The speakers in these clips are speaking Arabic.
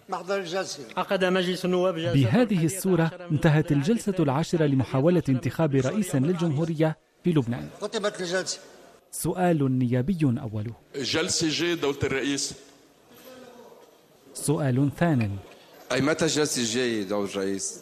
محضر الجلسة. عقد مجلس النواب جلسة. بهذه الصورة انتهت الجلسة العاشرة لمحاولة انتخاب رئيس للجمهورية في لبنان. ختمت الجلسة. سؤال نيابي أوله. الجلسة جاي دولة الرئيس. سؤال ثان. أي متى الجلسة الجاية دولة الرئيس؟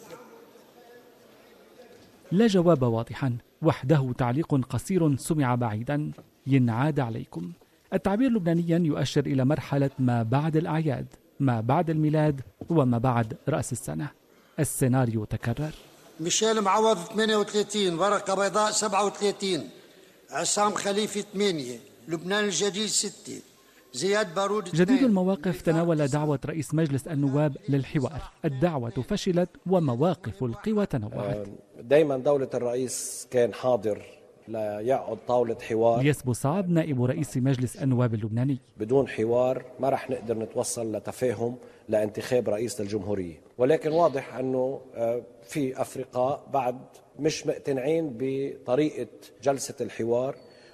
لا جواب واضحا، وحده تعليق قصير سمع بعيدا: ينعاد عليكم. التعبير لبنانيا يؤشر إلى مرحلة ما بعد الأعياد، ما بعد الميلاد وما بعد رأس السنة. السيناريو تكرر. ميشيل معوض 38، ورقة بيضاء 37، عصام خليفة 8، لبنان الجديد 6، زياد بارود 2. جديد المواقف تناول دعوة رئيس مجلس النواب للحوار. الدعوة فشلت ومواقف القوى تنوعت. دايما دولة الرئيس كان حاضر ليقعد طاولة حوار. الياس بوصعب نائب رئيس مجلس النواب اللبناني: بدون حوار ما رح نقدر نتوصل لتفاهم لانتخاب رئيس للجمهورية، ولكن واضح أنه في أفرقاء بعد مش مقتنعين بطريقة جلسة الحوار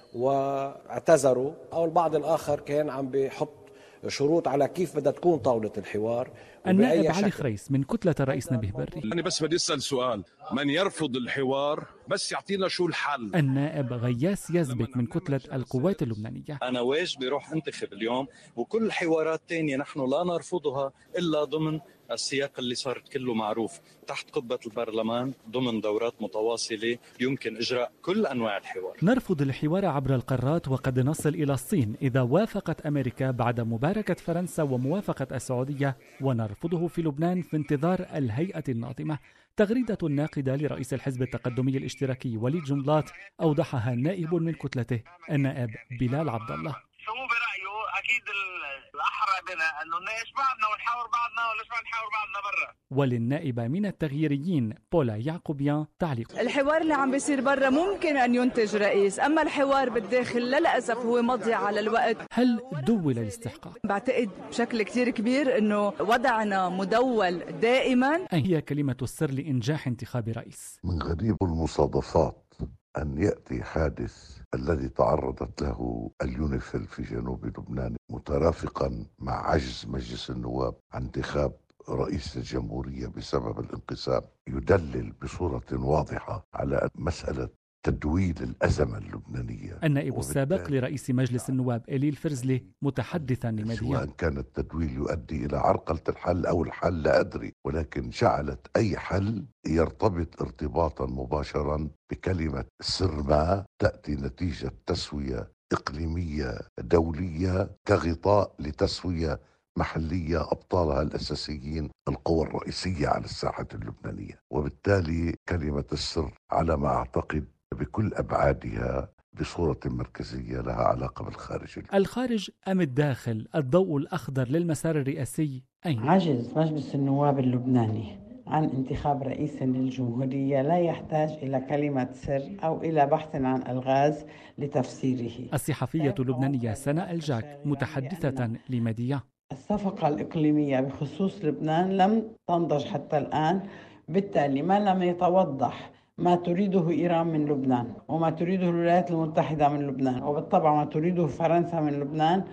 واعتذروا، أو البعض الآخر كان عم بيحط شروط على كيف بدها تكون طاولة الحوار. النائب علي خريس من كتلة الرئيس نبيه بري: أنا بس بدي أسأل سؤال، من يرفض الحوار بس يعطينا شو الحل. النائب غياس يزبك من كتلة القوات اللبنانية: أنا واجبي روح انتخب اليوم، وكل الحوارات الثانية نحن لا نرفضها إلا ضمن السياق اللي صارت كله معروف تحت قبة البرلمان، ضمن دورات متواصلة يمكن إجراء كل أنواع الحوار. نرفض الحوار عبر القارات وقد نصل إلى الصين إذا وافقت أمريكا بعد مباركة فرنسا وموافقة السعودية، ونرفضه في لبنان في انتظار الهيئة الناظمة. تغريدة ناقدة لرئيس الحزب التقدمي الاشتراكي وليد جنبلاط أوضحها نائب من كتلته النائب بلال عبد الله: هو برأيه أكيد الأحرى بنا أنه نناقش بعضنا ونحاور بعضنا، وليش ما نحاور بعضنا برا. وللنائبة من التغييريين بولا يعقوبيان تعليق: الحوار اللي عم بيصير برا ممكن أن ينتج رئيس، أما الحوار بالداخل للأسف هو مضيع على الوقت. هل دول الاستحقاق؟ بعتقد بشكل كتير كبير أنه وضعنا مدول دائما. هي كلمة السر لإنجاح انتخاب رئيس. من غريب المصادفات أن يأتي حادث الذي تعرضت له اليونيفيل في جنوب لبنان مترافقا مع عجز مجلس النواب عن انتخاب رئيس الجمهورية بسبب الانقسام، يدلل بصورة واضحة على مسألة تدويل الأزمة اللبنانية. النائب السابق لرئيس مجلس النواب إليل فرزلي متحدثا لمديان: سواء كان التدويل يؤدي إلى عرقلة الحل أو الحل لا أدري، ولكن جعلت أي حل يرتبط ارتباطا مباشرا بكلمة سر ما تأتي نتيجة تسوية إقليمية دولية كغطاء لتسوية محلية أبطالها الأساسيين القوى الرئيسية على الساحة اللبنانية. وبالتالي كلمة السر على ما أعتقد بكل أبعادها بصورة مركزية لها علاقة بالخارج. الخارج أم الداخل؟ الضوء الأخضر للمسار الرئاسي أين؟ عجز مجلس النواب اللبناني عن انتخاب رئيس للجمهورية لا يحتاج إلى كلمة سر أو إلى بحث عن ألغاز لتفسيره. الصحفية اللبنانية سناء الجاك متحدثة لمديان: الصفقة الإقليمية بخصوص لبنان لم تنضج حتى الآن، بالتالي ما لم يتوضح ما تريده إيران من لبنان وما تريده الولايات المتحدة من لبنان، وبالطبع ما تريده فرنسا من لبنان،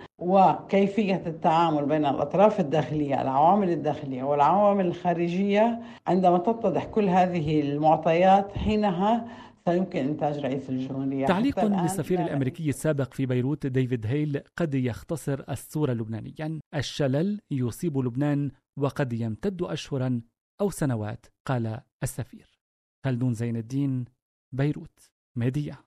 وكيفية التعامل بين الأطراف الداخلية العوامل الداخلية والعوامل الخارجية. عندما تتضح كل هذه المعطيات حينها سيمكن إنتاج رئيس الجمهورية. تعليق للسفير الأمريكي السابق في بيروت ديفيد هيل قد يختصر الصورة لبنانيا: الشلل يصيب لبنان وقد يمتد أشهرا أو سنوات، قال السفير. خلدون زين الدين، بيروت، ميديا.